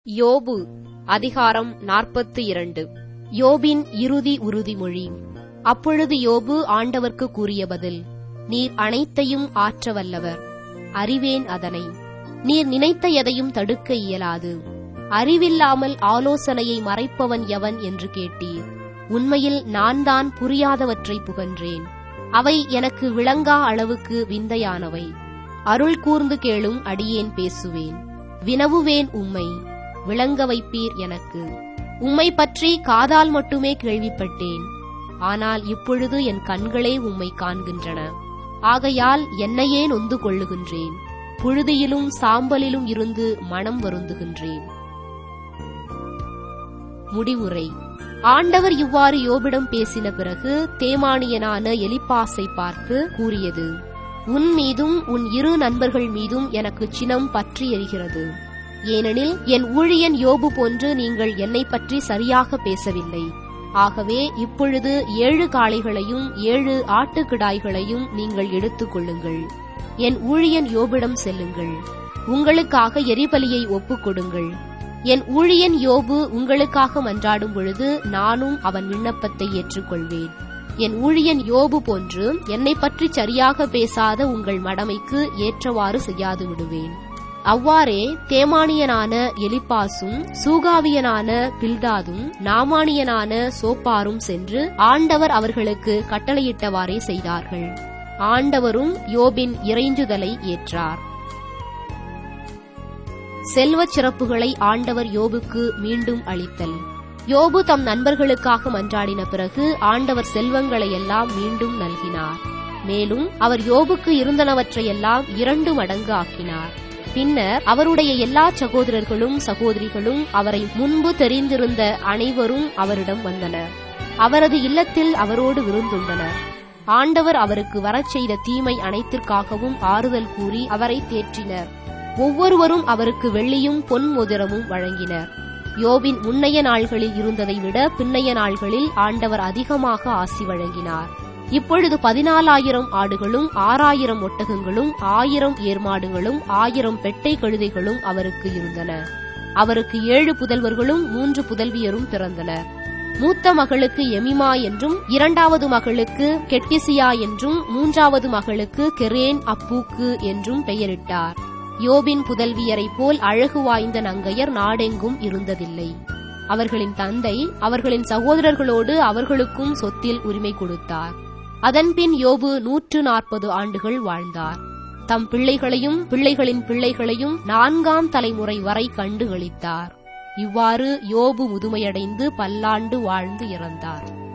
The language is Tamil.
யோபு அதிகாரம் 42. யோபின் இறுதி உறுதிமொழி. அப்பொழுது யோபு ஆண்டவர்க்கு கூறிய பதில்: நீர் அனைத்தையும் ஆற்ற வல்லவர், அறிவேன் அதனை. நீர் நினைத்த எதையும் தடுக்க இயலாது. அறிவில்லாமல் ஆலோசனையை மறைப்பவன் எவன் என்று கேட்டீர். உண்மையில் நான் தான் புரியாதவற்றை புகன்றேன். அவை எனக்கு விளங்கா அளவுக்கு விந்தையானவை. அருள் கூர்ந்து கேளும், அடியேன் பேசுவேன். வினவுவேன் உம்மை, விளங்க வைப்பீர் எனக்கு. உம்மை பற்றி காதால் மட்டுமே கேள்விப்பட்டேன். ஆனால் இப்பொழுது என் கண்களே உம்மை காண்கின்றன. ஆகையால் என்னையே நொந்து கொள்ளுகின்றேன். புழுதியிலும் சாம்பலிலும் இருந்து மனம் வருந்துகின்றேன். முடிவுரை. ஆண்டவர் இவ்வாறு யோபிடம் பேசின பிறகு தேமானியனான எலிப்பாசை பார்த்து கூறியது: உன் மீதும் உன் இரு நண்பர்கள் மீதும் எனக்கு சினம் பற்றி எரிகிறது. ஏனெனில் என் ஊழியன் யோபு போன்று நீங்கள் என்னை பற்றி சரியாக பேசவில்லை. ஆகவே இப்பொழுது 7 காளைகளையும் 7 ஆட்டுக்கிடாய்களையும் நீங்கள் எடுத்துக் கொள்ளுங்கள். என் ஊழியன் யோபிடம் செல்லுங்கள். உங்களுக்காக எரிபலியை ஒப்புக் கொடுங்கள். என் ஊழியன் யோபு உங்களுக்காக மன்றாடும் பொழுது நானும் அவன் விண்ணப்பத்தை ஏற்றுக்கொள்வேன். என் ஊழியன் யோபு போன்று என்னை பற்றி சரியாக பேசாத உங்கள் மடமைக்கு ஏற்றவாறு செய்யாது விடுவேன். அவ்வாறே தேமானியனான எலிப்பாசும் சூகாவியனான பில்தாதும் நாமானியனான சோப்பாரும் சென்று ஆண்டவர் அவர்களுக்கு கட்டளையிட்டவாறே செய்தார்கள். ஆண்டவரும் யோபின் இறைஞ்சுதலை ஏற்றார். செல்வச் சிறப்புகளை ஆண்டவர் யோபுக்கு மீண்டும் அளித்தல். யோபு தம் நண்பர்களுக்காக மன்றாடின பிறகு ஆண்டவர் செல்வங்களை எல்லாம் மீண்டும் நல்கினார். மேலும் அவர் யோபுக்கு இருந்தனவற்றையெல்லாம் 2 மடங்கு ஆக்கினார். பின்னர் அவருடைய எல்லா சகோதரர்களும் சகோதரிகளும் அவரை முன்பு தெரிந்திருந்த அனைவரும் அவரிடம் வந்தனர். அவரது இல்லத்தில் அவரோடு விருந்துண்டனர். ஆண்டவர் அவருக்கு வரச் செய்த தீமை அனைத்திற்காகவும் ஆறுதல் கூறி அவரை தேற்றினர். ஒவ்வொருவரும் அவருக்கு வெள்ளியும் பொன் மோதிரமும் வழங்கினர். யோபின் முன்னைய நாள்களில் இருந்ததை விட பின்னைய நாள்களில் ஆண்டவர் அதிகமாக ஆசி வழங்கினார். இப்பொழுது 14,000 ஆடுகளும் 6,000 ஒட்டகங்களும் 1000 ஏர்மாடுகளும் 1000 பெட்டை கழுதைகளும் அவருக்கு இருந்தன. அவருக்கு 7 புதல்வர்களும் 3 புதல்வியரும் பிறந்தனர். மூத்த மகளுக்கு எமிமா என்றும் 2வது மகளுக்கு கெட்கிசியா என்றும் 3வது மகளுக்கு கெரேன் அப்பூக்கு என்றும் பெயரிட்டார். யோபின் புதல்வியரைப் போல் அழகு வாய்ந்த நங்கையர் நாடெங்கும் இருந்ததில்லை. அவர்களின் தந்தை அவர்களின் சகோதரர்களோடு அவர்களுக்கும் சொத்தில் உரிமை கொடுத்தார். அதன்பின் யோபு 140 ஆண்டுகள் வாழ்ந்தார். தம் பிள்ளைகளையும் பிள்ளைகளின் பிள்ளைகளையும் 4ஆம் தலைமுறை வரை கண்டு களித்தார். இவ்வாறு யோபு முதுமையடைந்து பல்லாண்டு வாழ்ந்து இறந்தார்.